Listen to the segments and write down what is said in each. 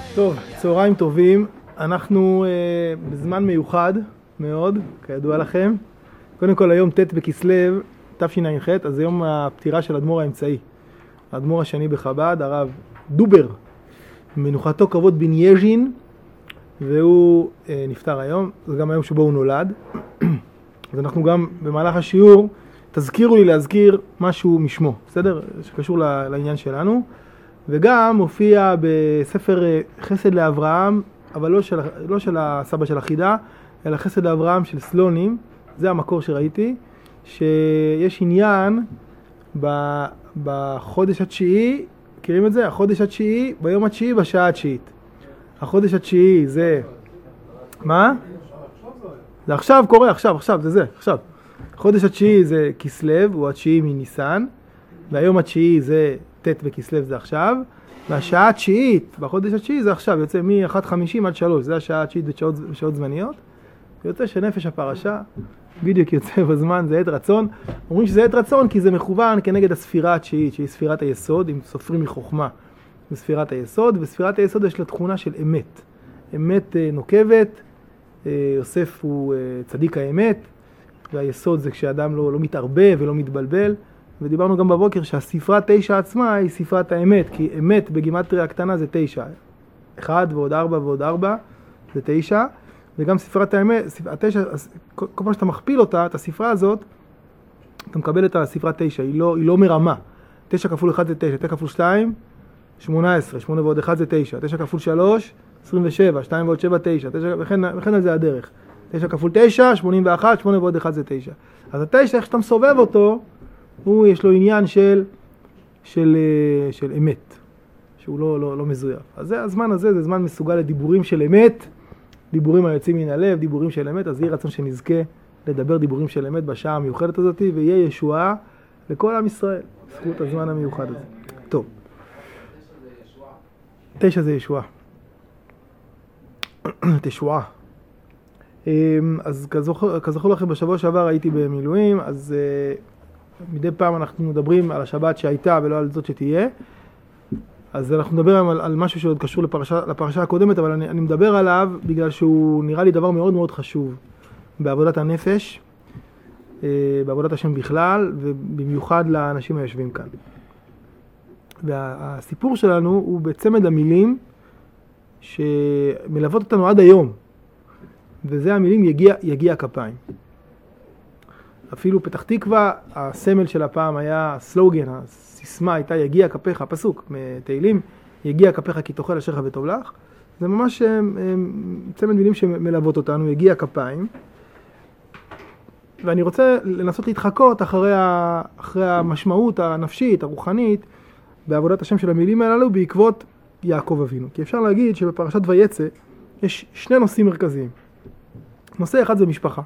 טוב, צהריים טובים. אנחנו בזמן מיוחד מאוד, כידוע לכם. קודם כל היום ט' בכסלו, תשע"ח, אז זה יום הפטירה של האדמו"ר האמצעי. האדמו"ר השני בחב"ד, הרב דובר, מנוחתו כבוד בן יז'ין, והוא נפטר היום. זה גם היום שבו הוא נולד. אז אנחנו גם במהלך השיעור, תזכירו לי להזכיר משהו משמו, בסדר? שקשור לעניין שלנו. וגם מופיע בספר חסד לאברהם, אבל לא של הסבא של החידה, אלא חסד לאברהם של סלונים. זה המקור שראיתי, שיש עניין בחודש התשיעי, מכירים את זה? החודש התשיעי, ביום התשיעי, בשעה התשיעית. החודש התשיעי זה... מה? זה עכשיו קורה, עכשיו, זה. החודש התשיעי זה כסלו, הוא התשיעי מניסן, והיום התשיעי זה ט' בכסלו, זה עכשיו, והשעה התשיעית, בחודש התשיעי זה עכשיו, יוצא מ-1:50 עד 3, זה השעה התשיעית בשעות זמניות, ויוצא שנפש הפרשה, בדיוק יוצא בזמן, זה עת רצון. אומרים שזה עת רצון כי זה מכוון כנגד הספירה התשיעית, שהיא ספירת היסוד, אם סופרים מחוכמה, בספירת היסוד, וספירת היסוד יש לה תכונה של אמת. אמת נוקבת, יוסף הוא צדיק האמת, והיסוד זה כשאדם לא מתערבב ולא מתבלבל. ודיברנו גם בבוקר שהספרה 9 עצמה היא ספרת האמת, כי אמת בגימטריה הקטנה זה 9. 1 ועוד 4 ועוד 4 זה 9, וגם ספרת האמת, 9, כל פעם שאתה מכפיל אותה, את הספרה הזאת, אתה מקבל את הספרה 9, היא לא מרמה. 9 כפול 1 זה 9, 9 כפול 2, 18, 8 ועוד 1 זה 9, 9 כפול 3, 27, 2 ועוד 7, 9, וכן על זה הדרך. 9 כפול 9, 81, 8 ועוד 1 זה 9. אז ה-9, איך שאתה מסובב אותו, יש לו עניין של אמת, שהוא לא מזויף. אז זה, הזמן הזה זה זמן מסוגל לדיבורים של אמת, דיבורים היוצאים מן הלב, דיבורים של אמת, אז יהיה רצון שנזכה לדבר דיבורים של אמת בשעה המיוחדת הזאת, ויהיה ישועה לכל עם ישראל, זכות הזמן המיוחד הזה. טוב. 9 זה ישועה. תשועה. אז כזכור לכם, בשבוע שעבר הייתי במילואים, אז מדי פעם אנחנו מדברים על השבת שהייתה ולא על זאת שתהיה. אז אנחנו נדבר על משהו שעוד קשור לפרשה הקודמת, אבל אני מדבר עליו בגלל שהוא נראה לי דבר מאוד מאוד חשוב בעבודת הנפש, בעבודת השם בכלל, ובמיוחד לאנשים היושבים כאן. והסיפור שלנו הוא בצמד המילים שמלוות אותנו עד היום, וזה המילים יגיע כפיים. אפילו פתח תקווה, הסמל של הפעם היה סלוגן, הסיסמה הייתה יגיע כפיך, הפסוק מתהילים, יגיע כפיך כי תאכל אשריך וטוב לך. זה ממש צמד מילים שמלוות אותנו, יגיע כפיים. ואני רוצה לנסות להתחקות אחרי המשמעות הנפשית, הרוחנית, בעבודת השם של המילים הללו בעקבות יעקב אבינו. כי אפשר להגיד שבפרשת ויצא יש שני נושאים מרכזיים. נושא אחד זה משפחה.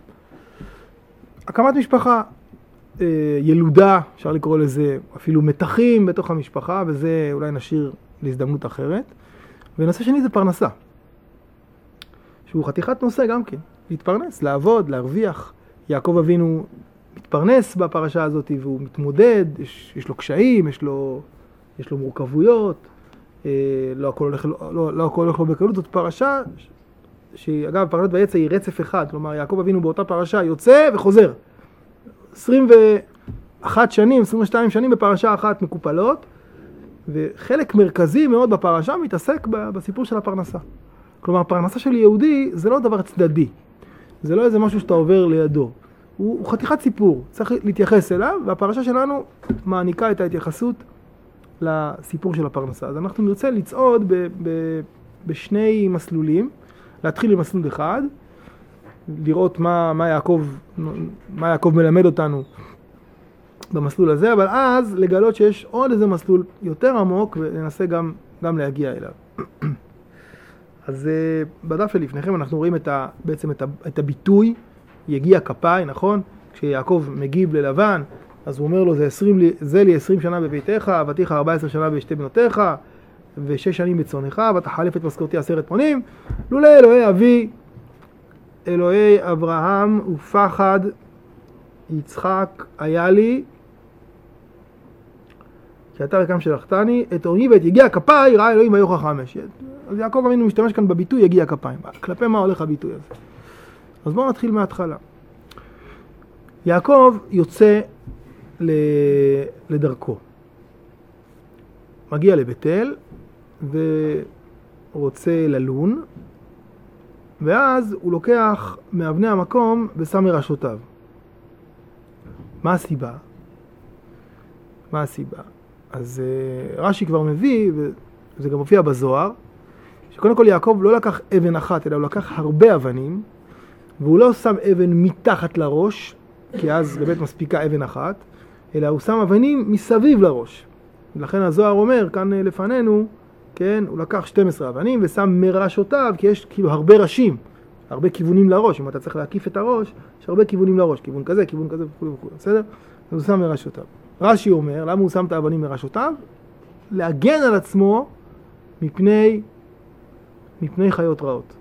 הקמת משפחה, ילודה, אפשר לקרוא לזה אפילו מתחים בתוך המשפחה, וזה אולי נשאיר להזדמנות אחרת. ונושא שני זה פרנסה, שהוא חתיכת נושא גם כן, להתפרנס, לעבוד, להרוויח. יעקב אבינו מתפרנס בפרשה הזאת, והוא מתמודד, יש לו קשיים, יש לו מורכבויות, לא הכל הולך לו בקלות. זאת פרשה שאגב, פרשת ויצא היא רצף אחד, כלומר יעקב אבינו באותה פרשה יוצא וחוזר. 21 שנים, 22 שנים בפרשה אחת מקופלות, וחלק מרכזי מאוד בפרשה מתעסק בסיפור של הפרנסה. כלומר, הפרנסה של יהודי זה לא דבר צדדי, זה לא איזה משהו שאתה עובר לידו. הוא חתיכת סיפור, צריך להתייחס אליו, והפרשה שלנו מעניקה את ההתייחסות לסיפור של הפרנסה. אז אנחנו נרצה לצעוד בשני מסלולים, להתחיל עם מסלול אחד, לראות מה יעקב מלמד אותנו במסלול הזה, אבל אז לגלות שיש עוד איזה מסלול יותר עמוק, וננסה גם להגיע אליו. אז בדף שלפניכם אנחנו רואים בעצם את הביטוי, יגיע כפיים, נכון? כשיעקב מגיב ללבן, אז הוא אומר לו, זה לי 20 שנה בביתך, עבדתיך 14 שנה בשתי בנותיך, ו6 שנים בצונך, ותחלף את משכורתי 10 מונים, לולא אלוהי אבי, אלוהי אברהם ופחד יצחק היה לי, כי אתה רקם שלחתני, את עוני ואת יגיע כפיי, ראה אלוהים ויוכח חמש. אז יעקב אבינו משתמש כאן בביטוי יגיע כפיים. כלפי מה הולך הביטוי הזה? אז בואו נתחיל מההתחלה. יעקב יוצא לדרכו. מגיע לבית-אל ורוצה ללון, ואז הוא לוקח מאבני המקום ושם מראשותיו. מה הסיבה? מה הסיבה? אז רש"י כבר מביא, וזה גם מופיע בזוהר, שקודם כל יעקב לא לקח אבן אחת, אלא הוא לקח הרבה אבנים, והוא לא שם אבן מתחת לראש, כי אז באמת מספיקה אבן אחת, אלא הוא שם אבנים מסביב לראש. ולכן הזוהר אומר, כאן לפנינו, כן, הוא לקח 12 אבנים ושם מראשותיו, כי יש כאילו הרבה ראשים, הרבה כיוונים לראש. אם אתה צריך להקיף את הראש, יש הרבה כיוונים לראש, כיוון כזה וכו' וכו', בסדר? אז הוא שם מראשותיו. רש"י אומר, למה הוא שם את האבנים מראשותיו? להגן על עצמו מפני חיות רעות.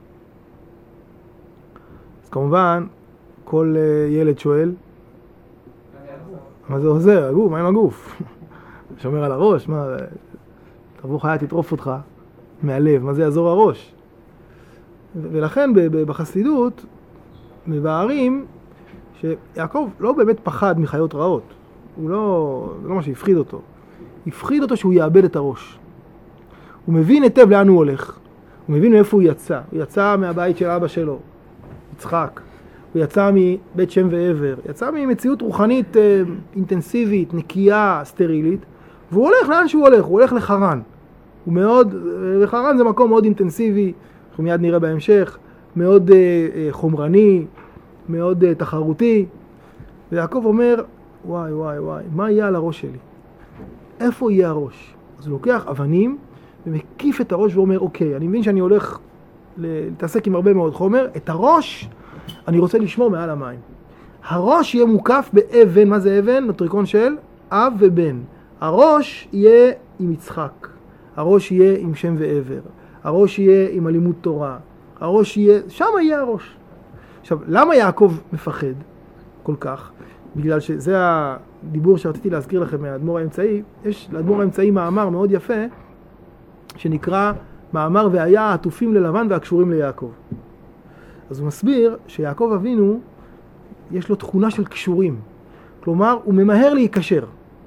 אז כמובן, כל ילד שואל, מה זה עוזר? הגוף, מה עם הגוף? שומר על הראש, מה? תבוא חיה תטרוף אותך מהלב, מה זה יעזור הראש? ולכן בחסידות מבארים שיעקב לא באמת פחד מחיות רעות. זה לא מה שהפחיד אותו. הפחיד אותו שהוא יאבד את הראש. הוא מבין היטב לאן הוא הולך. הוא מבין מאיפה הוא יצא. הוא יצא מהבית של אבא שלו, יצחק. הוא יצא מבית שם ועבר. יצא ממציאות רוחנית אינטנסיבית, נקייה, סטרילית. והוא הולך לאן שהוא הולך. הוא הולך לחרן. וחרן זה מקום מאוד אינטנסיבי. אנחנו מיד נראה בהמשך. מאוד חומרני, מאוד תחרותי. ויעקב אומר, וואי, מה יהיה על הראש שלי? איפה יהיה הראש? אז הוא לוקח אבנים ומקיף את הראש ואומר, אוקיי, אני מבין שאני הולך להתעסק עם הרבה מאוד חומר, את הראש אני רוצה לשמור מעל המים. הראש יהיה מוקף באבן, מה זה אבן? נוטריקון של אב ובן. הראש יהיה עם יצחק, הראש יהיה עם שם ועבר, הראש יהיה עם הלימוד תורה, הראש יהיה, שם יהיה הראש. עכשיו, למה יעקב מפחד כל כך? בגלל שזה הדיבור שרציתי להזכיר לכם מהאדמו"ר האמצעי. יש לאדמו"ר האמצעי מאמר מאוד יפה, שנקרא מאמר והיה העטופים ללבן והקשורים ליעקב. אז הוא מסביר שיעקב אבינו, יש לו תכונה של קשורים. כלומר, הוא ממהר להיקשר.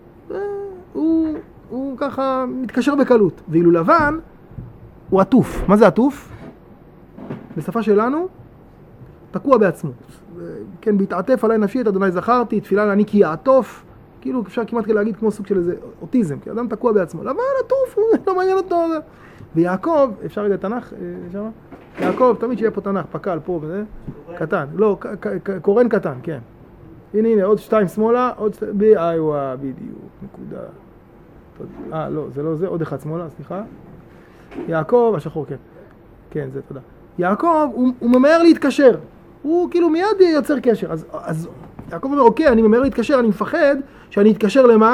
הוא ככה מתקשר בקלות. ואילו לבן, הוא עטוף. מה זה עטוף? בשפה שלנו, תקוע בעצמו. כן, בהתעטף עליי נפשי את אדוני זכרתי, תפילה לעני כי יעטוף. כאילו אפשר כמעט להגיד כמו סוג של איזה אוטיזם, כי אדם תקוע בעצמו. לבן עטוף, לא מעניין אותו. ויעקב, אפשר רגע תנ"ך, יעקב, תמיד שיהיה פה תנ"ך, פקל פה וזה, קטן, לא, קורן קטן, כן. הנה, עוד 2 שמאלה, עוד 2, באיווה, בדיוק, נקודה. לא, זה לא זה, עוד 1 שמאלה, סליחה. יעקב, השחור, כן. כן, זה, תודה. יעקב, הוא ממהר להתקשר. הוא כאילו מיד יוצר קשר. אז יעקב אומר, אוקיי, אני ממהר להתקשר, אני מפחד שאני אתקשר למה?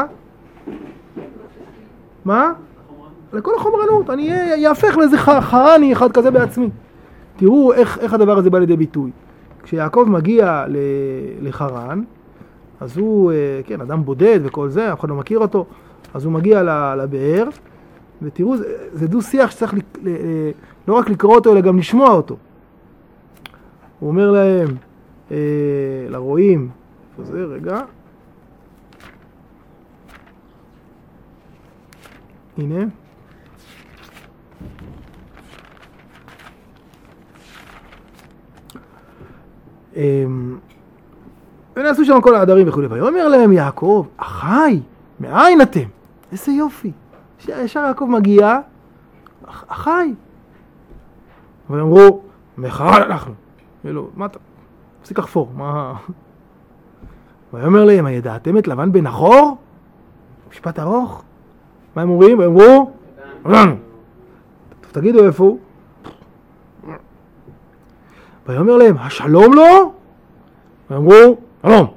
מה? לכל החומרנות. אני יהפך לאיזה חרני אחד כזה בעצמי. תראו איך הדבר הזה בא לידי ביטוי. כשיעקב מגיע לחרן, אז הוא, כן, אדם בודד וכל זה, אף אחד לא מכיר אותו, אז הוא מגיע לבאר, ותראו, זה דו שיח שצריך לא רק לקרוא אותו, אלא גם לשמוע אותו. הוא אומר להם, לרועים, איפה זה, רגע, הנה, ונעשו שם כל העדרים וכו'. ואומר להם יעקב, אחי, מאין אתם? איזה יופי. ישר יעקב מגיע, אחי. ואמרו, מחרן אנחנו. ולא, מה אתה? תפסיק לחפור, מה? ואומר להם, הידעתם את לבן בן נחור? משפט ארוך. מה הם אומרים? הם אמרו, תגידו איפה הוא? ואומר להם, השלום לו? ואמרו, שלום.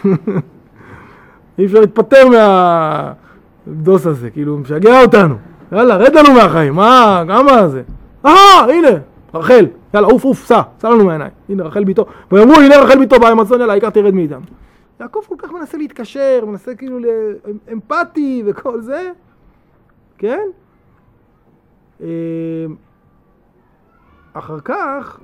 אי אפשר להתפטר מהדוס הזה, כאילו הוא משגע אותנו. יאללה, רד לנו מהחיים, מה, כמה זה? הנה, רחל, יאללה, אוף, סע לנו מהעיניים. הנה רחל ביתו. ואמרו, הנה רחל ביתו בא עם הצאן, יאללה, העיקר תרד מאיתם. יעקב כל כך מנסה להתקשר, מנסה כאילו אמפתי וכל זה, כן? אחר כך,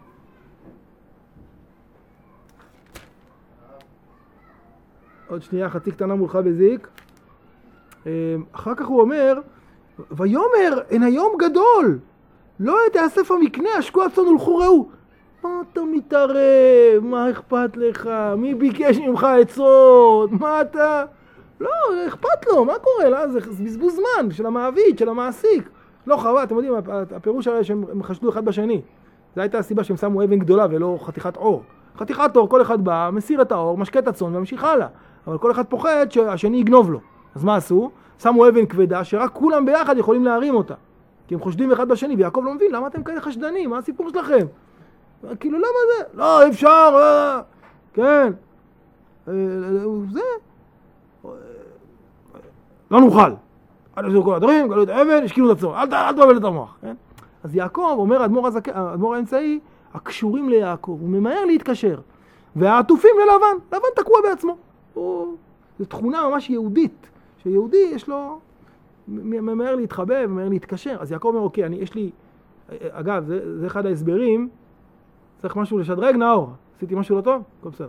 עוד שנייה, חצי קטנה מולך בזיק. אחר כך הוא אומר, ויאמר, אין היום גדול, לא תאסף המקנה, השקו הצאן ולכו ראו. מה אתה מתערב? מה אכפת לך? מי ביקש ממך עצות? מה אתה... לא, אכפת לו, מה קורה? לא, זה בזבוז זמן של המעביד, של המעסיק. לא חבל, אתם יודעים, הפירוש הרי שהם חשדו אחד בשני. זו הייתה הסיבה שהם שמו אבן גדולה ולא חתיכת אור. חתיכת אור, כל אחד בא, מסיר את האור, משקה את הצאן וממשיך הלאה. אבל כל אחד פוחד שהשני יגנוב לו. אז מה עשו? שמו אבן כבדה שרק כולם ביחד יכולים להרים אותה. כי הם חושדים אחד בשני, ויעקב לא מבין, למה אתם כאלה חשדנים? מה הסיפור שלכם? כאילו, למה זה? לא, אפשר, כן. זה. לא נוכל. אל תעשו כל הדברים, גלו את האבן, השקיעו את הצאן. אל תבלבל את המוח. כן? אז יעקב, אומר האדמו"ר האמצעי, הקשורים ליעקב, הוא ממהר להתקשר. והעטופים ללבן, לבן תקוע בעצמו. זו תכונה ממש יהודית, שיהודי יש לו, ממהר להתחבא, ממהר להתקשר. אז יעקב אומר, אוקיי, יש לי, אגב, זה אחד ההסברים, צריך משהו לשדרג, נאור, עשיתי משהו לא טוב? כל בסדר.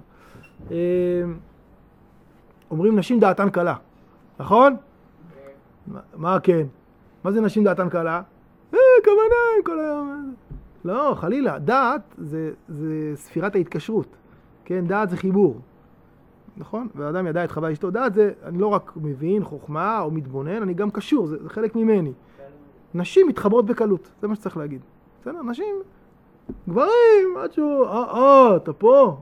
אומרים נשים דעתן קלה, נכון? מה כן? מה זה נשים דעתן קלה? כוונה, כל היום. לא, חלילה, דעת זה ספירת ההתקשרות. כן, דעת זה חיבור. נכון? והאדם ידע את חווה אשתו. דעת זה, אני לא רק מבין חוכמה או מתבונן, אני גם קשור, זה חלק ממני. נשים מתחברות בקלות, זה מה שצריך להגיד. בסדר? נשים, גברים, עד שהוא, אתה פה?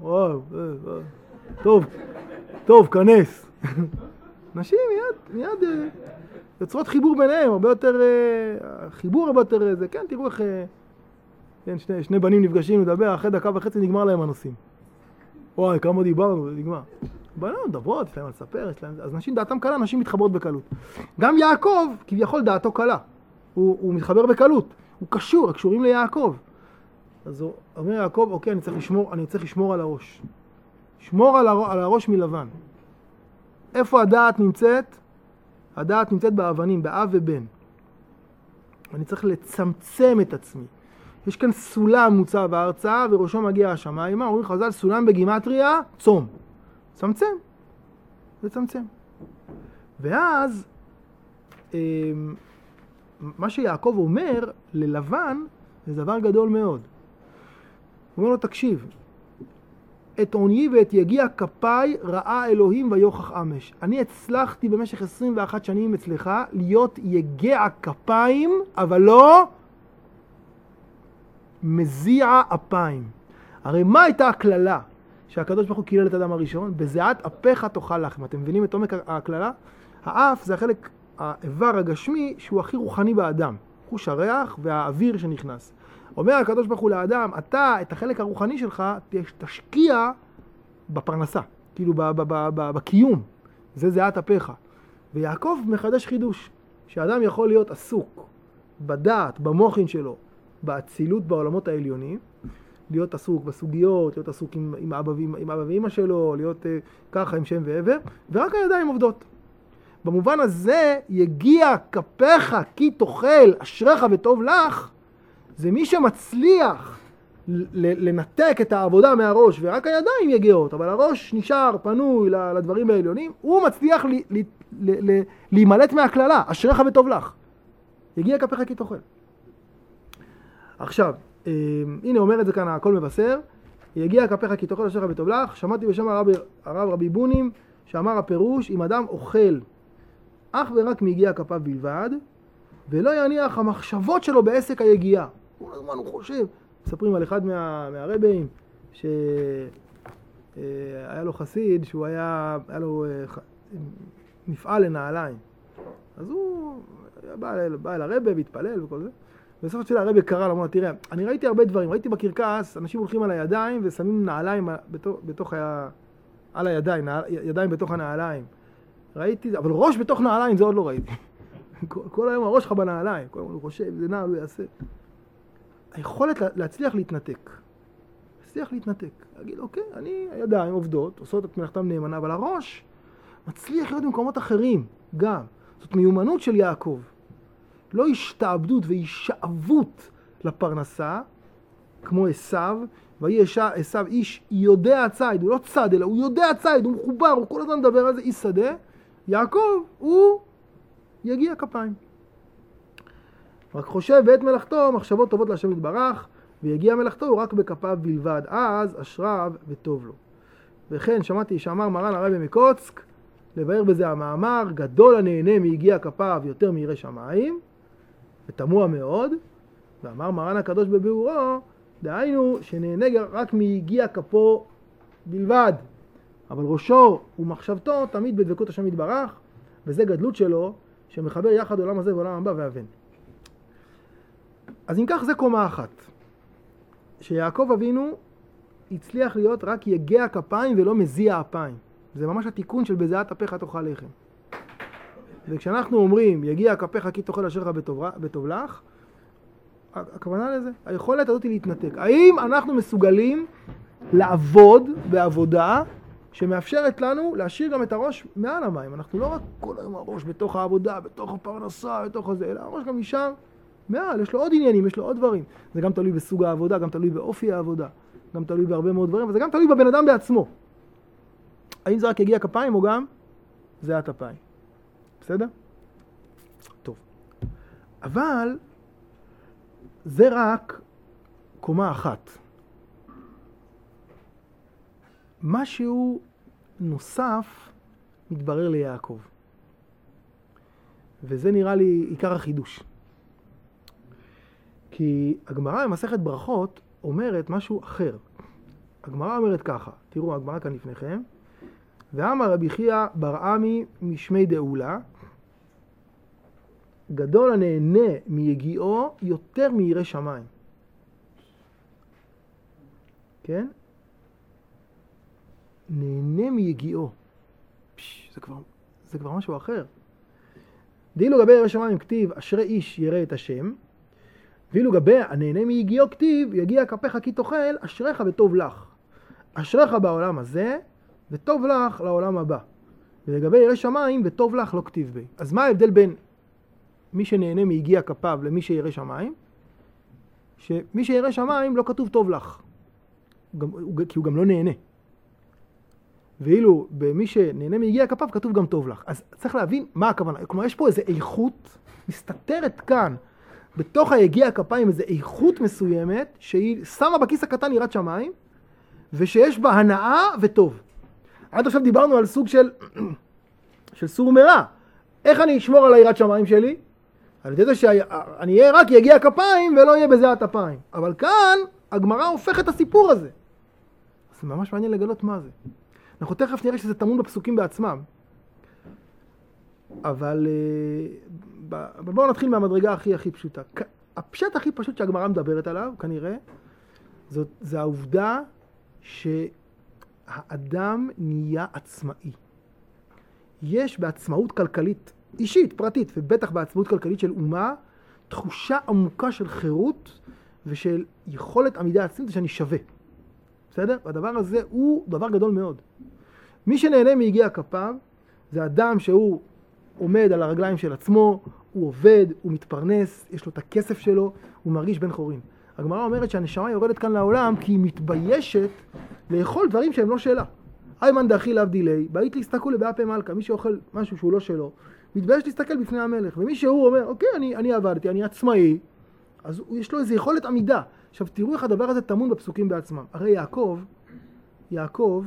טוב, כנס. נשים מיד יוצרות חיבור ביניהם, הרבה יותר, חיבור הרבה יותר, זה, כן, תראו איך, כן, שני בנים נפגשים לדבר, אחרי דקה וחצי נגמר להם הנושאים. וואי, כמה דיברנו, זה נגמר. בנות, דברות, יש להם לספר, אז נשים דעתם קלה, נשים מתחברות בקלות. גם יעקב, כביכול דעתו קלה. הוא מתחבר בקלות, הוא קשור, הקשורים ליעקב. אז הוא אומר יעקב, אוקיי, אני צריך לשמור על הראש. שמור על הראש מלבן. איפה הדעת נמצאת? הדעת נמצאת באבנים, באב ובן. אני צריך לצמצם את עצמי. יש כאן סולם מוצב בארצה, וראשו מגיע השמיימה, אומרים חז"ל, סולם בגימטריה, צום. לצמצם. ואז, מה שיעקב אומר ללבן, זה דבר גדול מאוד. הוא אומר לו, תקשיב, את עוני ואת יגיע כפיי ראה אלוהים ויוכח אמש. אני הצלחתי במשך 21 שנים אצלך להיות יגע כפיים, אבל לא מזיע אפיים. הרי מה הייתה הכללה שהקדוש ברוך הוא קילל את האדם הראשון? בזיעת אפיך תאכל לחם. אתם מבינים את עומק הכללה? האף זה החלק, האיבר הגשמי שהוא הכי רוחני באדם. חוש הריח והאוויר שנכנס. אומר הקדוש ברוך הוא לאדם, אתה את החלק הרוחני שלך תשקיע בפרנסה, כאילו בקיום. זה זיעת אפיך. ויעקב מחדש חידוש, שאדם יכול להיות עסוק בדעת, במוחין שלו, באצילות בעולמות העליונים, להיות עסוק בסוגיות, להיות עסוק עם אבא ואמא שלו, להיות ככה עם שם ועבר, ורק הידיים עובדות. במובן הזה, יגיע כפיך כי תאכל, אשריך וטוב לך, זה מי שמצליח לנתק את העבודה מהראש, ורק הידיים יגיעות, אבל הראש נשאר פנוי לדברים העליונים, הוא מצליח להימלט מהכללה, אשריך וטוב לך. יגיע כפיך כי תאכל. עכשיו, הנה אומר את זה כאן, הכל מבשר, יגיע כפיך כי תאכל אשריך וטוב לך. שמעתי בשם הרב רבי בונים, שאמר הפירוש, אם אדם אוכל אך ורק מיגיע כפיו בלבד, ולא יניח המחשבות שלו בעסק היגיעה. כל הזמן הוא חושב. מספרים על אחד מהרבאים, שהיה לו חסיד, שהוא היה לו מפעל לנעליים. אז הוא בא אל הרבא והתפלל וכל זה. בסופו של הרבא קרא לו, אמר, תראה, אני ראיתי הרבה דברים. ראיתי בקרקס, אנשים הולכים על הידיים ושמים נעליים בתוך על הידיים, ידיים בתוך הנעליים. ראיתי, אבל ראש בתוך נעליים זה עוד לא ראיתי. כל היום הראש שלך בנעליים, כל היום הוא חושב, זה נעל, הוא יעשה. היכולת להצליח להתנתק. להגיד, אוקיי, הידיים עובדות, עושות את מלאכתם נאמנה, אבל הראש מצליח להיות במקומות אחרים, גם. זאת מיומנות של יעקב. לא השתעבדות והשאבות לפרנסה, כמו עשיו, ויהי עשיו איש יודע ציד, הוא לא צד, אלא הוא יודע ציד, הוא מחובר, הוא כל הזמן מדבר על זה, איש שדה. יעקב, הוא יגיע כפיים. רק חושב בעת מלאכתו, מחשבות טובות להשם יתברך, ויגיע מלאכתו הוא רק בכפיו בלבד, אז אשריו וטוב לו. וכן שמעתי שאמר מרן הרבי מקוצק, לבאר בזה המאמר, גדול הנהנה מיגיע כפיו יותר מירא שמיים, ותמוה מאוד, ואמר מרן הקדוש בביאורו, דהיינו שנהנה רק מיגיע כפו בלבד, אבל ראשו ומחשבתו תמיד בדבקות השם יתברך, וזה גדלות שלו, שמחבר יחד עולם הזה ועולם הבא והבן. אז אם כך זה קומה אחת, שיעקב אבינו הצליח להיות רק יגע כפיים ולא מזיע אפיים. זה ממש התיקון של בזיעת אפיך תאכל לחם. וכשאנחנו אומרים יגיע כפיך כי תאכל אשריך בטוב לך, הכוונה לזה, היכולת הזאת היא להתנתק. האם אנחנו מסוגלים לעבוד בעבודה שמאפשרת לנו להשאיר גם את הראש מעל המים? אנחנו לא רק כל היום הראש בתוך העבודה, בתוך הפרנסה, בתוך הזה, אלא הראש גם נשאר מעל, יש לו עוד עניינים, יש לו עוד דברים. זה גם תלוי בסוג העבודה, גם תלוי באופי העבודה, גם תלוי בהרבה מאוד דברים, וזה גם תלוי בבן אדם בעצמו. האם זה רק יגיע כפיים או גם זיעת אפיים? בסדר? טוב. אבל זה רק קומה אחת. משהו נוסף מתברר ליעקב. וזה נראה לי עיקר החידוש. כי הגמרא במסכת ברכות אומרת משהו אחר. הגמרא אומרת ככה, תראו הגמרא כאן לפניכם, ואמר רבי חייא בר עמי משמי דאולה, גדול הנהנה מיגיעו יותר מירא שמיים. כן? נהנה מיגיעו. זה כבר משהו אחר. דאילו גבי ירא שמיים כתיב אשרי איש ירא את השם, ואילו גבי הנהנה מיגיעו כתיב יגיע כפיך כי תאכל אשריך וטוב לך. אשריך בעולם הזה וטוב לך לעולם הבא. ולגבי ירא שמיים וטוב לך לא כתיב בי. אז מה ההבדל בין מי שנהנה מיגיע כפיו למי שירא שמיים? שמי שירא שמיים לא כתוב טוב לך, כי הוא גם לא נהנה. ואילו במי שנהנה מיגיע כפיו כתוב גם טוב לך. אז צריך להבין מה הכוונה. כלומר יש פה איזו איכות מסתתרת כאן בתוך היגיע כפיים, איזו איכות מסוימת שהיא שמה בכיס הקטן יראת שמיים, ושיש בה הנאה וטוב. עד עכשיו דיברנו על סוג של סור מרע. איך אני אשמור על היראת שמיים שלי? על ידי זה שאני אהיה רק יגיע כפיים ולא יהיה בזיעת אפיים. אבל כאן הגמרא הופך את הסיפור הזה. זה ממש מעניין לגלות מה זה. אנחנו תכף נראה שזה טמון בפסוקים בעצמם. אבל בואו נתחיל מהמדרגה הכי פשוטה. הפשט הכי פשוט שהגמרא מדברת עליו, כנראה, זה העובדה שהאדם נהיה עצמאי. יש בעצמאות כלכלית, אישית, פרטית, ובטח בעצמאות כלכלית של אומה, תחושה עמוקה של חירות ושל יכולת עמידה עצמית שאני שווה. בסדר? והדבר הזה הוא דבר גדול מאוד. מי שנהנה מיגיע כפיו, זה אדם שהוא עומד על הרגליים של עצמו, הוא עובד, הוא מתפרנס, יש לו את הכסף שלו, הוא מרגיש בן חורין. הגמרא אומרת שהנשמה יורדת כאן לעולם כי היא מתביישת לאכול דברים שהם לא שלה. איימן דאכיל אבדילי, בית להסתכלו לבאפי מלכה, מי שאוכל משהו שהוא לא שלו, מתבייש להסתכל בפני המלך. ומי שהוא אומר, אוקיי, אני עבדתי, אני עצמאי, אז יש לו איזו יכולת עמידה. עכשיו תראו איך הדבר הזה טמון בפסוקים בעצמם. הרי יעקב,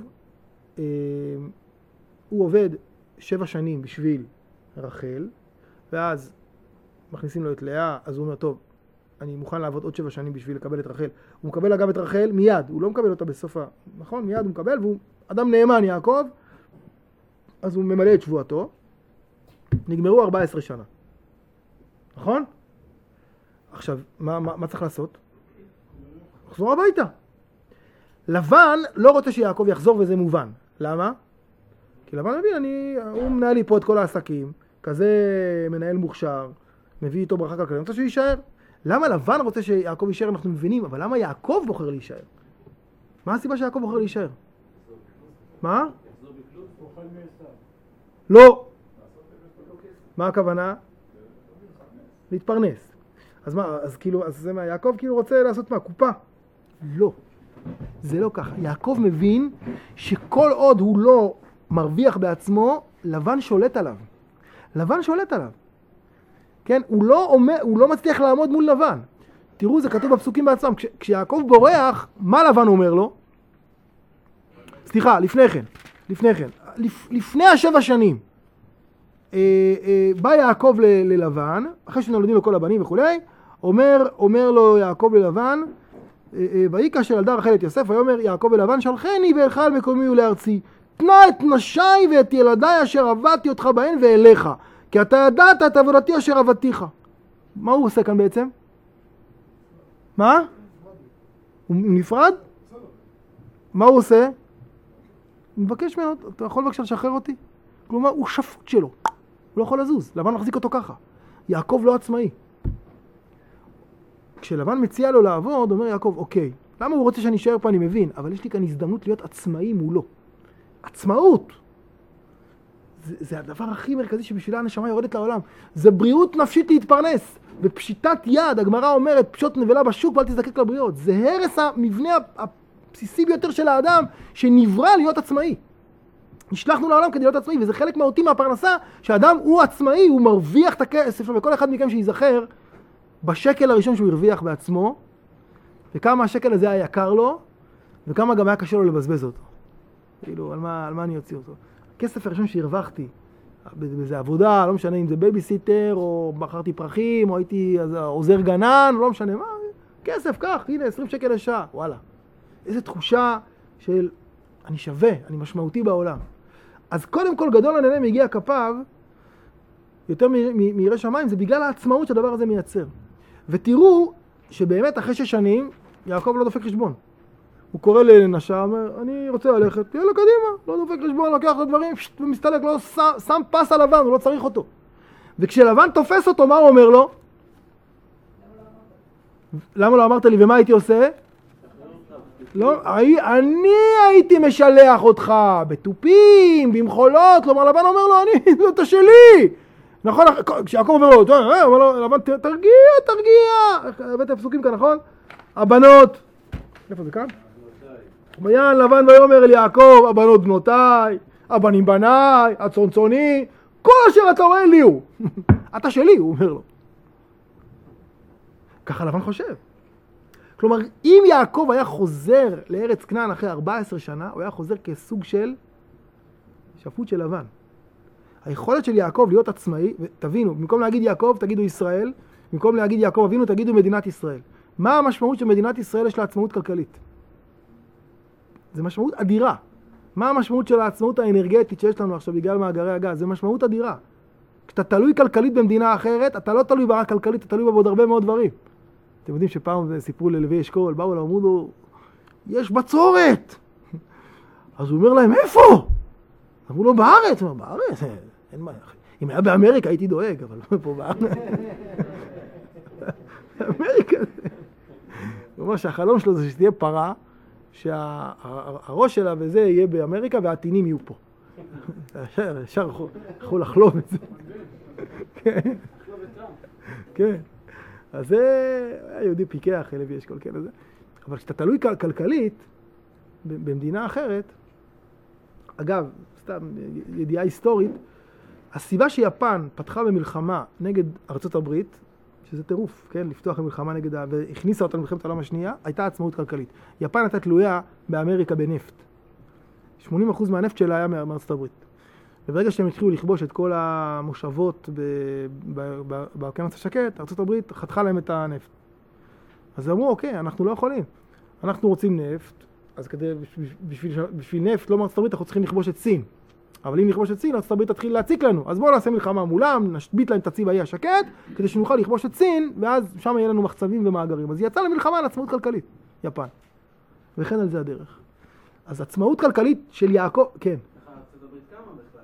הוא עובד 7 שנים בשביל רחל, ואז מכניסים לו את לאה, אז הוא אומר, טוב, אני מוכן לעבוד עוד 7 שנים בשביל לקבל את רחל. הוא מקבל אגב את רחל מיד, הוא לא מקבל אותה בסוף, נכון? מיד הוא מקבל, והוא אדם נאמן יעקב, אז הוא ממלא את שבועתו. נגמרו 14 שנה. נכון? עכשיו, מה צריך לעשות? לחזור הביתה. לבן לא רוצה שיעקב יחזור וזה מובן. למה? כי לבן מבין, הוא מנהל לי פה את כל העסקים, כזה מנהל מוכשר, מביא איתו ברכה כלכלית, אני רוצה שהוא יישאר. למה לבן רוצה שיעקב יישאר? אנחנו מבינים, אבל למה יעקב בוחר להישאר? מה הסיבה שיעקב בוחר להישאר? מה? לא. מה הכוונה? להתפרנס. אז מה, אז כאילו, אז זה מה, יעקב כאילו רוצה לעשות מה, קופה? לא. זה לא ככה. יעקב מבין שכל עוד הוא לא מרוויח בעצמו, לבן שולט עליו. לבן שולט עליו. כן? הוא לא מצליח לעמוד מול לבן. תראו, זה כתוב בפסוקים בעצמם. כשיעקב בורח, מה לבן אומר לו? סליחה, לפני כן. לפני 7 שנים. בא יעקב ללבן, אחרי שנולדים לו כל הבנים וכולי, אומר לו יעקב ללבן, ויהי כאשר ילדה רחל את יוסף, ויאמר יעקב ללבן, שלחני ואלך על מקומי ולארצי, תנה את נשיי ואת ילדיי אשר עבדתי אותך בהן ואליך, כי אתה ידעת את עבודתי אשר עבדתיך. מה הוא עושה כאן בעצם? מה? הוא נפרד? מה הוא עושה? הוא מבקש ממנו, אתה יכול בבקשה לשחרר אותי? כלומר, הוא שפוט שלו. הוא לא יכול לזוז. לבן מחזיק אותו ככה. יעקב לא עצמאי. כשלבן מציע לו לעבוד, אומר יעקב, אוקיי, למה הוא רוצה שאני אשאר פה? אני מבין, אבל יש לי כאן הזדמנות להיות עצמאי מולו. עצמאות! זה הדבר הכי מרכזי שבשבילה הנשמה יורדת לעולם. זה בריאות נפשית להתפרנס. בפשיטת יד, הגמרא אומרת, פשוט נבלה בשוק, ואל תזדקק לבריות. זה הרס המבנה הבסיסי ביותר של האדם, שנברא להיות עצמאי. נשלחנו לעולם כדי להיות עצמאי, וזה חלק מהותי מהפרנסה, שהאדם הוא עצמאי, הוא מרוויח את הכסף, וכל אחד מכם שיזכר, בשקל הראשון שהוא הרוויח בעצמו, וכמה השקל הזה היה יקר לו, וכמה גם היה קשה לו לבזבז אותו. כאילו, על מה אני אוציא אותו? הכסף הראשון שהרווחתי, באיזה עבודה, לא משנה אם זה בייביסיטר, או בחרתי פרחים, או הייתי עוזר גנן, לא משנה מה, כסף, כך, הנה, 20 שקל לשעה, וואלה. איזו תחושה של, אני שווה, אני משמעותי בעולם. אז קודם כל, גדול הנהנה מיגיע כפיו, יותר מירא שמיים, זה בגלל העצמאות שהדבר הזה מייצר. ותראו שבאמת אחרי 6 שנים, יעקב לא דופק חשבון. הוא קורא לנשה, אומר, אני רוצה ללכת, יאללה קדימה, לא דופק חשבון, לוקח את הדברים, ומסתלק, לא שם פס על לבן, הוא לא צריך אותו. וכשלבן תופס אותו, מה הוא אומר לו? למה לא אמרת לי, ומה הייתי עושה? לא, אני הייתי משלח אותך בתופים, במחולות, כלומר לבן אומר לו, אתה שלי. נכון, כשיעקב אומר לו, לבן תרגיע, הבאת הפסוקים כאן, נכון? הבנות, איפה זה כאן? ויען לבן ויאמר אל יעקב, הבנות בנותיי, הבנים בניי, הצאן, כל אשר אתה רואה לי הוא. אתה שלי, הוא אומר לו. ככה לבן חושב. כלומר, אם יעקב היה חוזר לארץ כנען אחרי 14 שנה, הוא היה חוזר כסוג של שפוט של לבן. היכולת של יעקב להיות עצמאי, תבינו, במקום להגיד יעקב תגידו ישראל, במקום להגיד יעקב אבינו תגידו מדינת ישראל. מה המשמעות של מדינת ישראל יש לה עצמאות כלכלית? זה משמעות אדירה. מה המשמעות של העצמאות האנרגטית שיש לנו עכשיו בגלל מאגרי הגז? זה משמעות אדירה. כשאתה תלוי כלכלית במדינה אחרת, אתה לא תלוי בה רק כלכלית, אתה תלוי בה בעוד הרבה מאוד דברים. אתם יודעים שפעם סיפרו ללוי אשכול, באו לו, אמרו לו, יש בצורת. אז הוא אומר להם, איפה? אמרו לו, בארץ. הוא אומר, בארץ? אין מה, אם היה באמריקה הייתי דואג, אבל פה בארץ. באמריקה. הוא אומר שהחלום שלו זה שתהיה פרה, שהראש שלה וזה יהיה באמריקה והעטינים יהיו פה. ישר יכול לחלום את זה. כן. אז זה היה יהודי פיקח, לוי אשכול, כן, זה. אבל כשאתה תלוי כלכלית, במדינה אחרת, אגב, סתם ידיעה היסטורית, הסיבה שיפן פתחה במלחמה נגד ארצות הברית, שזה טירוף, כן, לפתוח במלחמה נגד, והכניסה אותה למלחמת העולם השנייה, הייתה עצמאות כלכלית. יפן הייתה תלויה באמריקה בנפט. 80% מהנפט שלה היה מארצות הברית. וברגע שהם התחילו לכבוש את כל המושבות באוקיינוס השקט, ארצות הברית חתכה להם את הנפט. אז אמרו, אוקיי, אנחנו לא יכולים. אנחנו רוצים נפט, אז כדי, בשביל נפט, לא מארצות הברית, אנחנו צריכים לכבוש את סין. אבל אם נכבוש את סין, ארצות הברית תתחיל להציק לנו. אז בואו נעשה מלחמה מולם, נשבית להם את הצי האי השקט, כדי שנוכל לכבוש את סין, ואז שם יהיה לנו מחצבים ומאגרים. אז יצא למלחמה על עצמאות כלכלית, יפן. וכן על זה הדרך. אז עצמאות כלכלית של יעקב, כן. ארצות הברית כמה בכלל?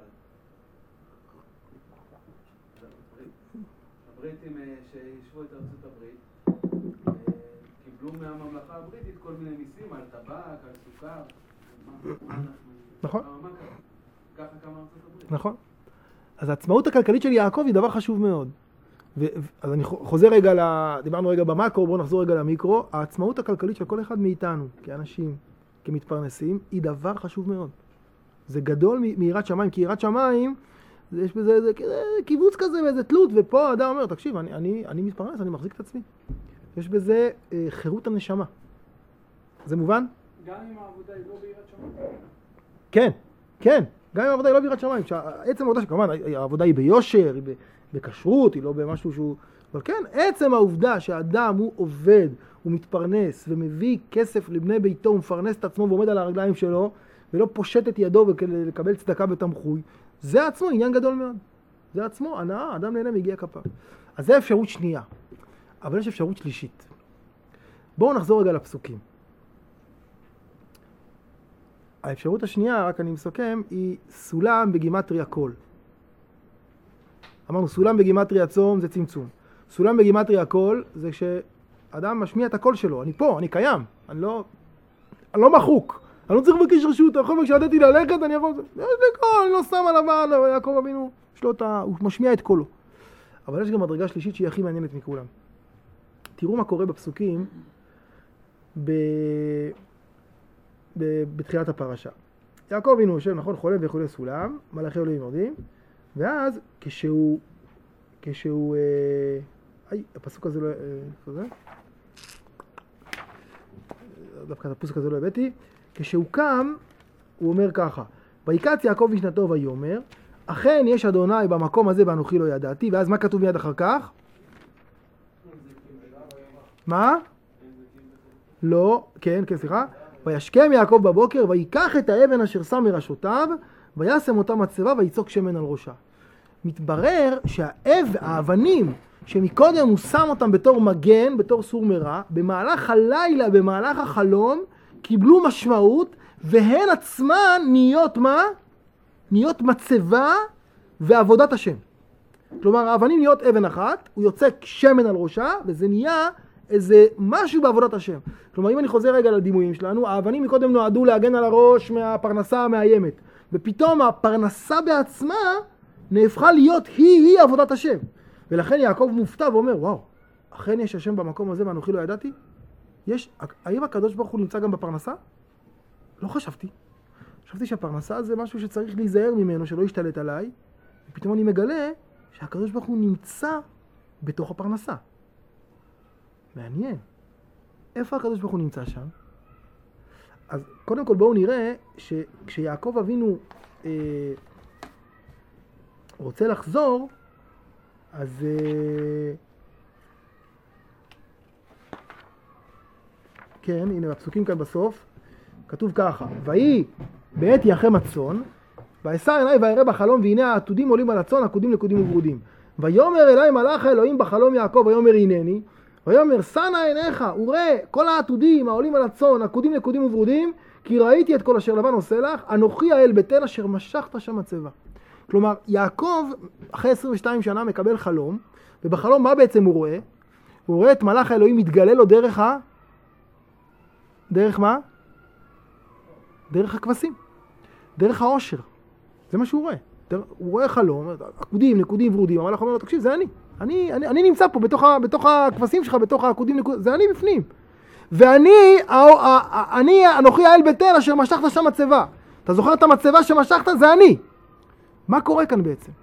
הבריטים שישבו את ארצות הברית, קיבלו מהממלכה הבריטית כל מיני מיסים על טבק, על סוכר. נכון. ככה כמה ארצות הברית. נכון. אז העצמאות הכלכלית של יעקב היא דבר חשוב מאוד. אז אני חוזר רגע, דיברנו רגע במקרו, בואו נחזור רגע למיקרו. העצמאות הכלכלית של כל אחד מאיתנו, כאנשים, כמתפרנסים, היא דבר חשוב מאוד. זה גדול מיראת שמיים, כי יראת שמיים, יש בזה קיבוץ כזה ואיזה תלות, ופה האדם אומר, תקשיב, אני מתפרנס, אני מחזיק את עצמי. יש בזה חירות הנשמה. זה מובן? גם אם העבודה היא לא ביראת שמיים? כן, כן. גם אם העבודה היא לא ביראת שמיים. עצם העבודה שכמובן, העבודה היא ביושר, היא בכשרות, היא לא במשהו שהוא... אבל כן, עצם העובדה שהאדם הוא עובד, הוא מתפרנס ומביא כסף לבני ביתו, הוא מפרנס את עצמו ועומד על הרגליים שלו, ולא פושט את ידו ולקבל צדקה בתמחוי, זה עצמו עניין גדול מאוד. זה עצמו, הנאה, אדם נהנה מיגיע כפיו. אז זה אפשרות שנייה. אבל יש אפשרות שלישית. בואו נחזור רגע לפסוקים. האפשרות השנייה, רק אני מסכם, היא סולם בגימטריה קול. אמרנו, סולם בגימטריה צום זה צמצום. סולם בגימטריה קול זה כשאדם משמיע את הקול שלו. אני פה, אני קיים. אני לא מחוק. אני לא צריך לבקש רשות. כשעדיתי ללכת, אני יכול... יש לי קול, אני לא שם על הבעל. יעקב אבינו, הוא משמיע את קולו. אבל יש גם מדרגה שלישית שהיא הכי מעניינת מכולם. תראו מה קורה בפסוקים בתחילת הפרשה. יעקב אבינו יושב, נכון, חולה ויכולי סולם, מלאכי אלוהים יורדים, ואז כשהוא הפסוק הזה לא... דווקא את הפסוק הזה לא הבאתי. כשהוא קם, הוא אומר ככה, ויקץ יעקב משנתו ויאמר, אכן יש אדוני במקום הזה ואנוכי לא ידעתי, ואז מה כתוב מיד אחר כך? מה? לא, כן, סליחה. וישכם יעקב בבוקר, ויקח את האבן אשר שם מראשותיו, וישם אותה מצבה, ויצוק שמן על ראשה. מתברר שהאבנים שמקודם הוא שם אותם בתור מגן, בתור סור מרע, במהלך הלילה, במהלך החלום, קיבלו משמעות, והן עצמן נהיות מה? נהיות מצבה ועבודת השם. כלומר, האבנים נהיות אבן אחת, הוא יוצק שמן על ראשה, וזה נהיה איזה משהו בעבודת השם. כלומר, אם אני חוזר רגע לדימויים שלנו, האבנים מקודם נועדו להגן על הראש מהפרנסה המאיימת. ופתאום הפרנסה בעצמה נהפכה להיות היא עבודת השם. ולכן יעקב מופתע ואומר, וואו, אכן יש השם במקום הזה ואנוכי לא ידעתי? האם הקדוש ברוך הוא נמצא גם בפרנסה? לא חשבתי. חשבתי שהפרנסה זה משהו שצריך להיזהר ממנו, שלא ישתלט עליי. ופתאום אני מגלה שהקדוש ברוך הוא נמצא בתוך הפרנסה. מעניין. איפה הקדוש ברוך הוא נמצא שם? אז קודם כל בואו נראה שכשיעקב אבינו רוצה לחזור, אז כן, הנה הפסוקים כאן בסוף, כתוב ככה, ויהי בעת יחם הצאן, ואסר עיני וירא בחלום, והנה העתודים עולים על הצאן, עקודים לקודים וברודים. ויאמר אלי מלאך האלוהים בחלום יעקב, ויאמר הנני, ויאמר שא עיניך וראה כל העתודים העולים על הצאן, עקודים לקודים וברודים, כי ראיתי את כל אשר לבן עושה לך, אנוכי האל בתל אשר משכת שם מצבה. כלומר, יעקב אחרי 22 שנה מקבל חלום, ובחלום מה בעצם הוא רואה? הוא רואה את מלאך האלוהים מתגלה לו דרך מה? דרך הכבשים, דרך העושר. זה מה שהוא רואה. הוא רואה חלום, עקודים, נקודים ורודים, המלאך אומר לו, תקשיב, זה אני נמצא פה בתוך הכבשים שלך, בתוך העקודים, זה אני בפנים. ואני, אנוכי האל בתל אשר משכת שם מצבה. אתה זוכר את המצבה שמשכת? זה אני. מה קורה כאן בעצם?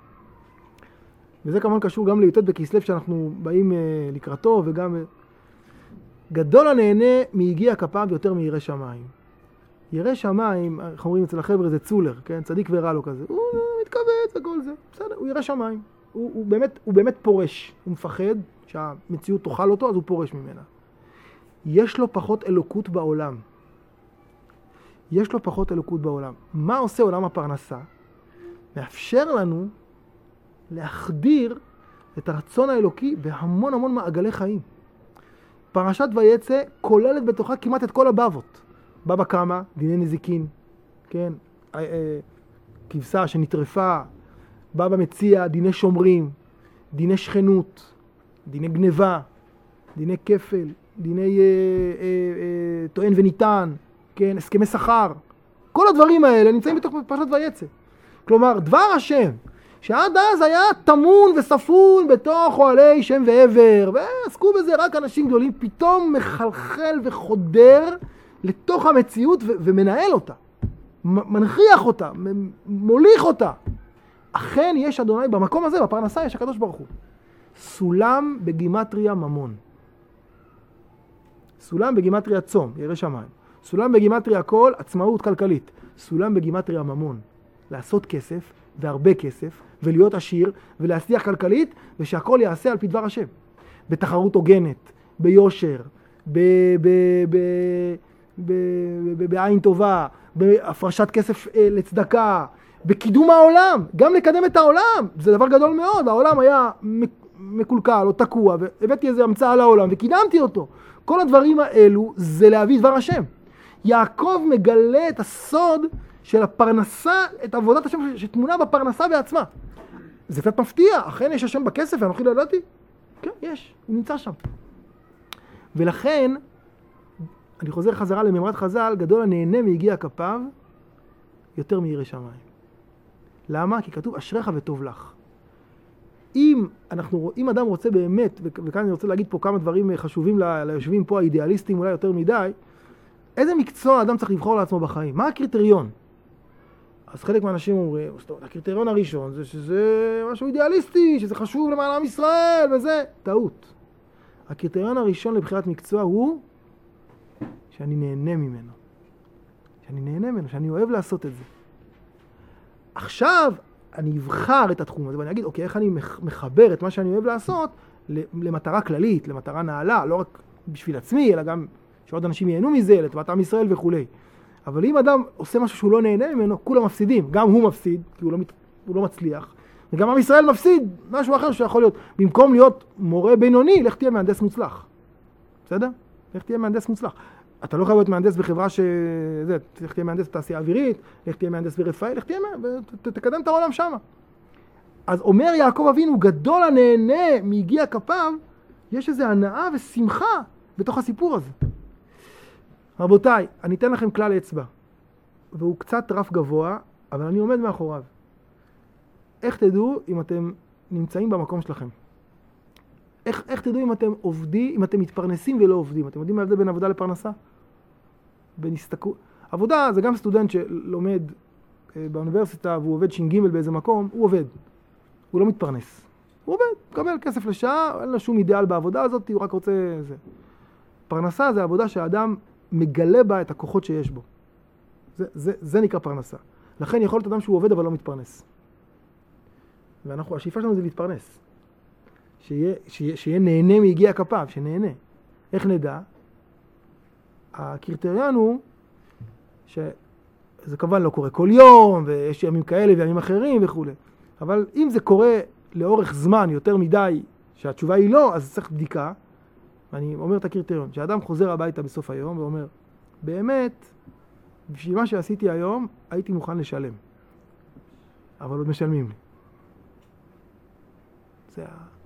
וזה כמובן קשור גם לי"ט בכסלו שאנחנו באים לקראתו, וגם גדול הנהנה מיגיע כפיו יותר מירא שמיים. ירא שמיים, איך אומרים אצל החבר'ה, זה צולר, כן? צדיק ורע לו כזה. הוא מתכווץ וכל זה. בסדר, הוא ירא שמיים. הוא באמת פורש. הוא מפחד שהמציאות תאכל אותו, אז הוא פורש ממנה. יש לו פחות אלוקות בעולם. יש לו פחות אלוקות בעולם. מה עושה עולם הפרנסה? מאפשר לנו להחדיר את הרצון האלוקי בהמון המון מעגלי חיים. פרשת ויצא כוללת בתוכה כמעט את כל הבבות. בבא קמא, דיני נזיקין, כן? כבשה שנטרפה, בבא מציע, דיני שומרים, דיני שכנות, דיני גניבה, דיני כפל, דיני טוען וניתן, כן? הסכמי שכר. כל הדברים האלה נמצאים בתוך פרשת ויצא. כלומר, דבר השם שעד אז היה תמון וספון בתוך אוהלי שם ועבר, ועסקו בזה רק אנשים גדולים, פתאום מחלחל וחודר לתוך המציאות ומנהל אותה, מנחיח אותה, מוליך אותה. אכן יש אדוני במקום הזה, בפרנסה יש הקדוש ברוך הוא. סולם בגימטריה ממון. סולם בגימטריה צום, ירא שמיים. סולם בגימטריה הכל, עצמאות כלכלית. סולם בגימטריה ממון. לעשות כסף, והרבה כסף, ולהיות עשיר, ולהצליח כלכלית, ושהכל יעשה על פי דבר השם. בתחרות הוגנת, ביושר, בעין טובה, בהפרשת כסף לצדקה, בקידום העולם, גם לקדם את העולם. זה דבר גדול מאוד. העולם היה מקולקל או תקוע, והבאתי איזה המצאה לעולם וקידמתי אותו. כל הדברים האלו זה להביא דבר השם. יעקב מגלה את הסוד של הפרנסה, את עבודת השם שתמונה בפרנסה בעצמה. זה קצת מפתיע, אכן יש השם בכסף ואנוכי לא ידעתי? כן, יש, הוא נמצא שם. ולכן, אני חוזר חזרה למאמרת חז"ל, גדול הנהנה מיגיע כפיו יותר מירא שמיים. למה? כי כתוב אשריך וטוב לך. אם אדם רוצה באמת, וכאן אני רוצה להגיד פה כמה דברים חשובים ליושבים פה, האידיאליסטים אולי יותר מדי, איזה מקצוע אדם צריך לבחור לעצמו בחיים? מה הקריטריון? אז חלק מהאנשים אומרים, הקריטריון הראשון זה שזה משהו אידיאליסטי, שזה חשוב למען עם ישראל וזה. טעות. הקריטריון הראשון לבחירת מקצוע הוא שאני נהנה ממנו. שאני אוהב לעשות את זה. עכשיו אני אבחר את התחום הזה ואני אגיד, אוקיי, איך אני מחבר את מה שאני אוהב לעשות למטרה כללית, למטרה נעלה, לא רק בשביל עצמי, אלא גם שעוד אנשים ייהנו מזה, לטובת עם ישראל וכו'. אבל אם אדם עושה משהו שהוא לא נהנה ממנו, כולם מפסידים. גם הוא מפסיד, כי הוא לא מצליח. וגם עם ישראל מפסיד משהו אחר שיכול להיות. במקום להיות מורה בינוני, לך תהיה מהנדס מוצלח. בסדר? לך תהיה מהנדס מוצלח. אתה לא חייב להיות מהנדס בחברה לך תהיה מהנדס בתעשייה אווירית, לך תהיה מהנדס ברפאל, לך תהיה תקדם את העולם שם. אז אומר יעקב אבינו, גדול הנהנה מיגיע כפיו, יש איזו הנאה ושמחה בתוך הסיפור הזה. רבותיי, אני אתן לכם כלל אצבע, והוא קצת רף גבוה, אבל אני עומד מאחוריו. איך תדעו אם אתם נמצאים במקום שלכם? איך תדעו אם אתם עובדים, אם אתם מתפרנסים ולא עובדים? אתם יודעים מה ההבדל בין עבודה לפרנסה? עבודה זה גם סטודנט שלומד באוניברסיטה והוא עובד ש"ג באיזה מקום, הוא עובד. הוא לא מתפרנס. הוא עובד, מקבל כסף לשעה, אין לו שום אידיאל בעבודה הזאת, הוא רק רוצה זה. פרנסה זה עבודה שהאדם מגלה בה את הכוחות שיש בו. זה נקרא פרנסה. לכן יכול להיות אדם שהוא עובד אבל לא מתפרנס. השאיפה שלנו זה להתפרנס. שיהיה נהנה מיגיע כפיו, שנהנה. איך נדע? הקריטריון הוא שזה כמובן לא קורה כל יום, ויש ימים כאלה וימים אחרים וכו'. אבל אם זה קורה לאורך זמן יותר מדי, שהתשובה היא לא, אז צריך בדיקה. ואני אומר את הקריטריון, שהאדם חוזר הביתה בסוף היום ואומר, באמת, בשביל מה שעשיתי היום, הייתי מוכן לשלם. אבל עוד משלמים לי. זה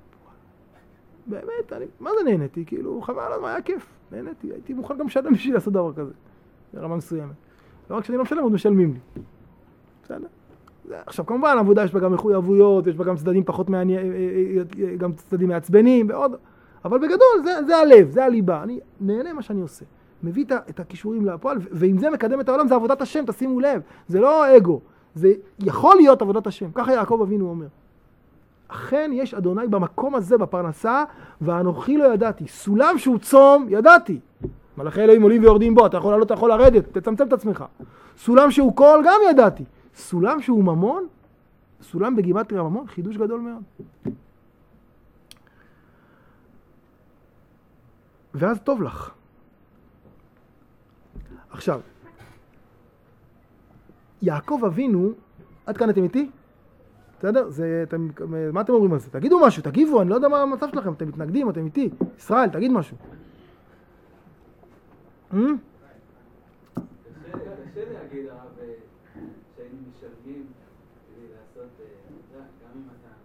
באמת, מה זה נהניתי? כאילו, חבל על מה היה כיף. נהניתי, הייתי מוכן גם לשלם בשביל לעשות דבר כזה. ברמה מסוימת. לא רק שאני לא משלם, עוד משלמים לי. בסדר? עכשיו, כמובן, עבודה יש בה גם מחויבויות, יש בה גם צדדים פחות גם צדדים מעצבנים, ועוד. אבל בגדול, זה הלב, זה הליבה. אני נהנה מה שאני עושה. מביא את הכישורים לפועל, ועם זה מקדם את העולם, זה עבודת השם, תשימו לב. זה לא אגו. זה יכול להיות עבודת השם. ככה יעקב אבינו אומר. אכן יש אדוני במקום הזה בפרנסה, ואנוכי לא ידעתי. סולם שהוא צום, ידעתי. מלאכי אלוהים עולים ויורדים בו, אתה יכול לעלות, אתה יכול לרדת, תצמצם את עצמך. סולם שהוא קול, גם ידעתי. סולם שהוא ממון, סולם בגימטריה ממון, חידוש גדול מאוד. ואז טוב לך. עכשיו, יעקב אבינו, עד כאן אתם איתי? בסדר? מה אתם אומרים על זה? תגידו משהו, תגיבו, אני לא יודע מה המצב שלכם, אתם מתנגדים, אתם איתי. ישראל, תגיד משהו. קשה להגיד הרב שהיינו משלמים כדי לעשות, גם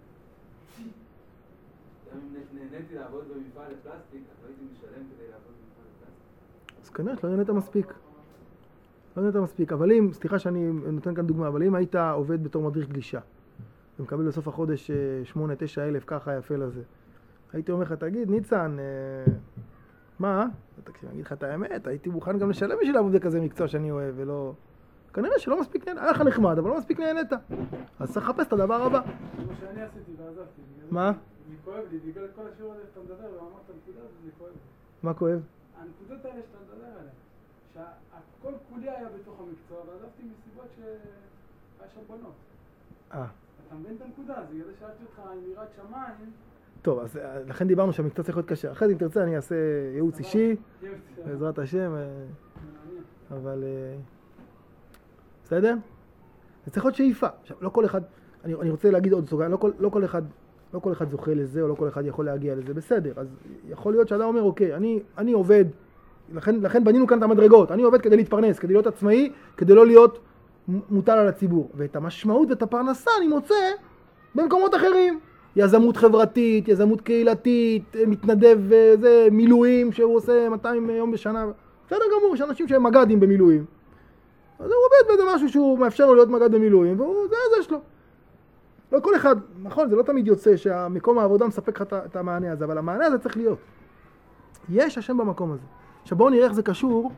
אם נהניתי לעבוד במפעל לפלסטיק, אז לא הייתי משלם כדי לעבוד במפעל לפלסטיק. אז כנראה שלא נהנית מספיק. לא נהנית מספיק, אבל אם, סליחה שאני נותן כאן דוגמה, אבל אם היית עובד בתור מדריך גלישה, ומקבל בסוף החודש 8-9 אלף, ככה יפה לזה. הייתי אומר לך, תגיד, ניצן, מה? תקשיב, אני אגיד לך את האמת, הייתי מוכן גם לשלם בשביל לעבוד בכזה מקצוע שאני אוהב, ולא... כנראה שלא מספיק נהנה, היה לך נחמד, אבל לא מספיק נהנית. אז צריך לחפש את הדבר הבא. כמו שאני עשיתי ועזבתי. מה? אני כואב לי, בגלל כל השיעור הזה שאתה מדבר, ואמרת נקודה הזאת, זה כואב לי. מה כואב? הנקודות האלה שאתה מדבר עליהן, שהכל כולי היה בתוך המקצוע, ועזבתי מסיבות שהיה שם בנות. אתה מבין את הנקודה? אז בגלל זה שאלתי אותך עם יראת שמיים. טוב, אז לכן דיברנו שהמקצוע צריך להיות קשה. אחרי זה אם תרצה אני אעשה ייעוץ אישי, בעזרת השם, אבל... בסדר? זה צריך להיות שאיפה. עכשיו, לא כל אחד, אני רוצה להגיד עוד סוגריים, לא כל אחד זוכה לזה, או לא כל אחד יכול להגיע לזה, בסדר. אז יכול להיות שאדם אומר, אוקיי, אני עובד, לכן בנינו כאן את המדרגות, אני עובד כדי להתפרנס, כדי להיות עצמאי, כדי לא להיות מוטל על הציבור. ואת המשמעות ואת הפרנסה אני מוצא במקומות אחרים. יזמות חברתית, יזמות קהילתית, מתנדב וזה, מילואים שהוא עושה 200 יום בשנה. בסדר גמור, יש אנשים שהם מג"דים במילואים. אז הוא עובד באיזה משהו שהוא מאפשר לו להיות מג"ד במילואים, זה שלו. לא כל אחד, נכון, זה לא תמיד יוצא שהמקום העבודה מספק לך את המענה הזה, אבל המענה הזה צריך להיות. יש השם במקום הזה. עכשיו בואו נראה איך זה קשור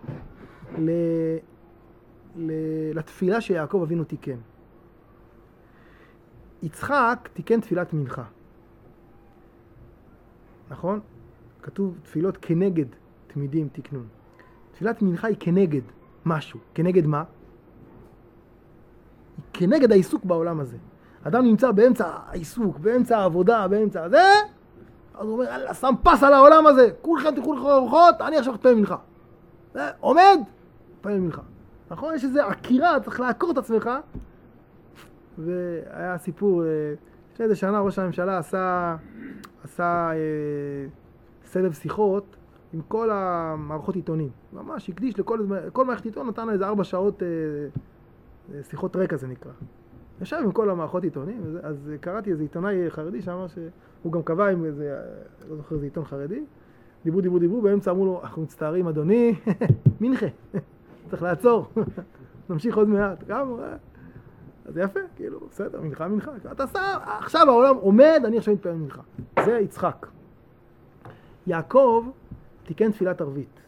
לתפילה שיעקב אבינו תיקן. יצחק תיקן תפילת מנחה. נכון? כתוב תפילות כנגד תמידים תקנון. תפילת מנחה היא כנגד משהו. כנגד מה? היא כנגד העיסוק בעולם הזה. אדם נמצא באמצע העיסוק, באמצע העבודה, באמצע הזה, אז הוא אומר, אללה, שם פס על העולם הזה. כולכם תלכו לארוחות, אני עכשיו אתפלל מנחה. עומד, תפלל מנחה. נכון? יש איזו עקירה, צריך לעקור את עצמך. והיה סיפור, לפני איזה שנה ראש הממשלה עשה סבב שיחות עם כל המערכות עיתונים. ממש הקדיש לכל מערכת עיתון, נתן לה איזה 4 שעות שיחות רקע זה נקרא. ישב עם כל המערכות עיתונים, אז קראתי איזה עיתונאי חרדי שאמר שהוא גם קבע עם איזה, לא זוכר איזה עיתון חרדי, דיברו, באמצע אמרו לו, אנחנו מצטערים אדוני, מנחה, צריך לעצור, נמשיך עוד מעט, גם, אז יפה, כאילו, בסדר, מנחה, אתה עשה, עכשיו העולם עומד, אני עכשיו מתפעל מנחה, זה יצחק. יעקב תיקן תפילת ערבית.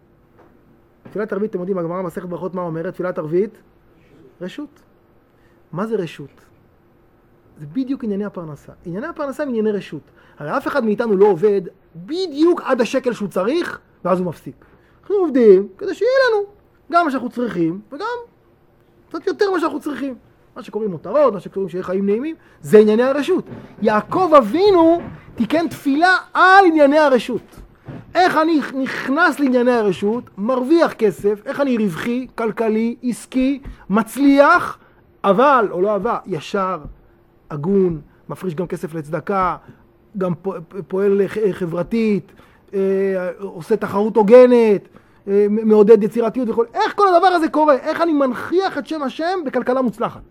תפילת ערבית, אתם יודעים, הגמרא מסכת ברכות מה אומרת? תפילת ערבית, רשות. מה זה רשות? זה בדיוק ענייני הפרנסה. ענייני הפרנסה הם ענייני רשות. הרי אף אחד מאיתנו לא עובד בדיוק עד השקל שהוא צריך, ואז הוא מפסיק. אנחנו עובדים כדי שיהיה לנו גם מה שאנחנו צריכים, וגם קצת יותר מה שאנחנו צריכים. מה שקוראים מותרות, מה שקוראים שיהיה חיים נעימים, זה ענייני הרשות. יעקב אבינו תיקן תפילה על ענייני הרשות. איך אני נכנס לענייני הרשות, מרוויח כסף, איך אני רווחי, כלכלי, עסקי, מצליח, אבל, או לא אבל, ישר, הגון, מפריש גם כסף לצדקה, גם פועל חברתית, עושה תחרות הוגנת, מעודד יצירתיות וכל, איך כל הדבר הזה קורה? איך אני מנכיח את שם השם בכלכלה מוצלחת?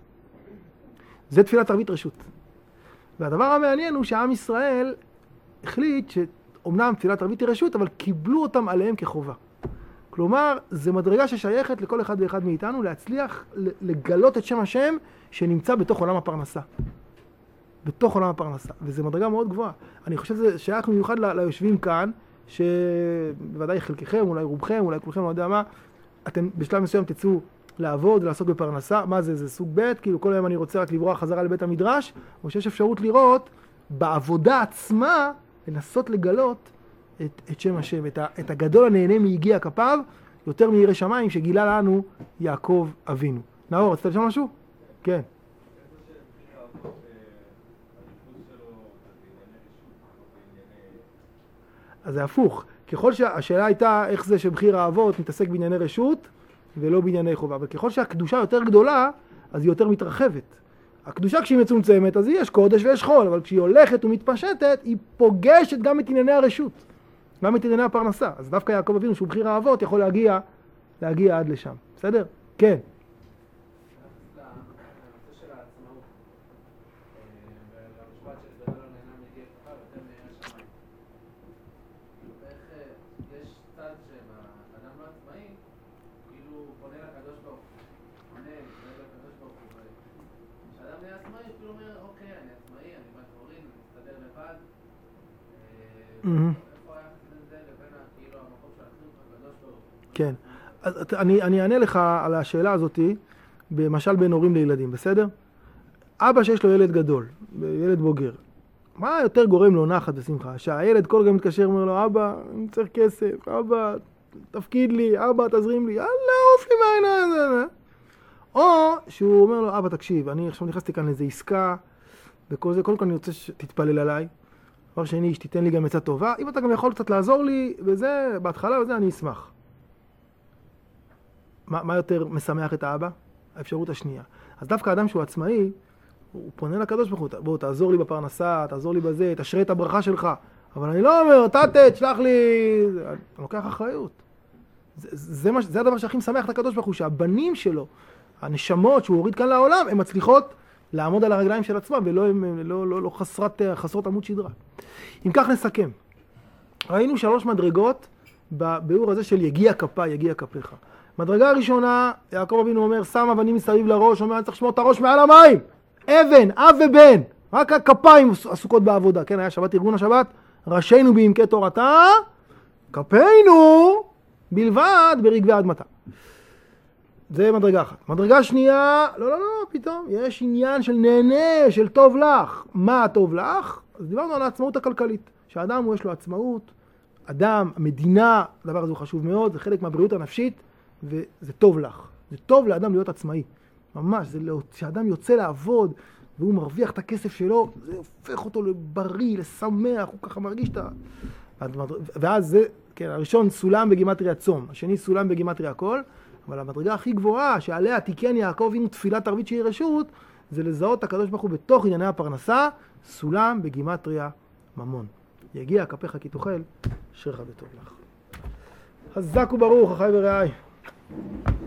זה תפילת ערבית רשות. והדבר המעניין הוא שעם ישראל החליט שאומנם תפילת ערבית היא רשות, אבל קיבלו אותם עליהם כחובה. כלומר, זו מדרגה ששייכת לכל אחד ואחד מאיתנו להצליח לגלות את שם השם שנמצא בתוך עולם הפרנסה. בתוך עולם הפרנסה. וזו מדרגה מאוד גבוהה. אני חושב שזה שייך במיוחד ליושבים כאן, שבוודאי חלקכם, אולי רובכם, אולי כולכם, לא יודע מה, אתם בשלב מסוים תצאו לעבוד ולעסוק בפרנסה. מה זה? זה סוג ב', כאילו כל היום אני רוצה רק לברוח חזרה לבית המדרש, או שיש אפשרות לראות בעבודה עצמה, לנסות לגלות את שם השם, את הגדול הנהנה מיגיע כפיו, יותר מירא שמיים שגילה לנו יעקב אבינו. נאור, רצית לשאול משהו? כן. אז זה הפוך. ככל שהשאלה הייתה איך זה שבחיר האבות מתעסק בענייני רשות ולא בענייני חובה, אבל ככל שהקדושה יותר גדולה, אז היא יותר מתרחבת. הקדושה כשהיא מצומצמת, אז יש קודש ויש חול, אבל כשהיא הולכת ומתפשטת, היא פוגשת גם את ענייני הרשות, גם את ענייני הפרנסה. אז דווקא יעקב אבינו שהוא בחיר האבות יכול להגיע עד לשם. בסדר? כן. כשאדם נהיה עצמאי, הוא כאילו אומר, אוקיי, אני עצמאי, אני בא דבורין, אני מסתדר לבד. איפה היה חסד זה לבין כאילו המקום של החינוך הקדוש ברוך הוא? כן. אז אני אענה לך על השאלה הזאת, במשל בין הורים לילדים, בסדר? אבא שיש לו ילד גדול, ילד בוגר, מה יותר גורם לו נחת ושמחה? שהילד כל גם מתקשר ואומר לו, אבא, אני צריך כסף, אבא, תפקיד לי, אבא, תזרים לי, יאללה, עוף לי מהעיניים. או שהוא אומר לו, אבא, תקשיב, אני עכשיו נכנסתי כאן לאיזו עסקה, וכל זה, קודם כל אני רוצה שתתפלל עליי. דבר שני, שתיתן לי גם עצה טובה. אם אתה גם יכול קצת לעזור לי, וזה, בהתחלה וזה, אני אשמח. מה יותר משמח את האבא? האפשרות השנייה. אז דווקא האדם שהוא עצמאי, הוא פונה לקדוש ברוך הוא, בוא, תעזור לי בפרנסה, תעזור לי בזה, תשרה את הברכה שלך. אבל אני לא אומר, תשלח לי... אני לוקח אחריות. זה הדבר שהכי משמח את הקדוש ברוך הוא, שהבנים שלו, הנשמות שהוא הוריד כאן לעולם, הן מצליחות לעמוד על הרגליים של עצמם, ולא חסרות עמוד שדרה. אם כך נסכם. ראינו 3 מדרגות בביאור הזה של יגיע כפה, יגיע כפיך. מדרגה הראשונה, יעקב אבינו אומר, שם אבנים מסביב לראש, אומר, אני צריך לשמור את הראש מעל המים. אבן, אב ובן. רק הכפיים עסוקות בעבודה. כן, היה שבת ארגון השבת, ראשינו בעמקי תורתה, כפינו בלבד ברגבי אדמתה. זה מדרגה אחת. מדרגה שנייה, לא, פתאום, יש עניין של נהנה, של טוב לך. מה טוב לך? אז דיברנו על העצמאות הכלכלית. שהאדם יש לו עצמאות, אדם, המדינה, הדבר הזה הוא חשוב מאוד, זה חלק מהבריאות הנפשית, וזה טוב לך. זה טוב לאדם להיות עצמאי. ממש, זה כשאדם יוצא לעבוד, והוא מרוויח את הכסף שלו, זה הופך אותו לבריא, לשמח, הוא ככה מרגיש את ה... ואז זה, כן, הראשון סולם בגימטריה צום, השני סולם בגימטריה הכל, אבל המדרגה הכי גבוהה, שעליה תיקן יעקב אבינו תפילת ערבית שהיא רשות, זה לזהות את הקדוש ברוך הוא בתוך ענייני הפרנסה, סולם בגימטריה ממון. יגיע כפיך כי תאכל, אשריך בטוב לך. חזק וברוך, אחי ורעי.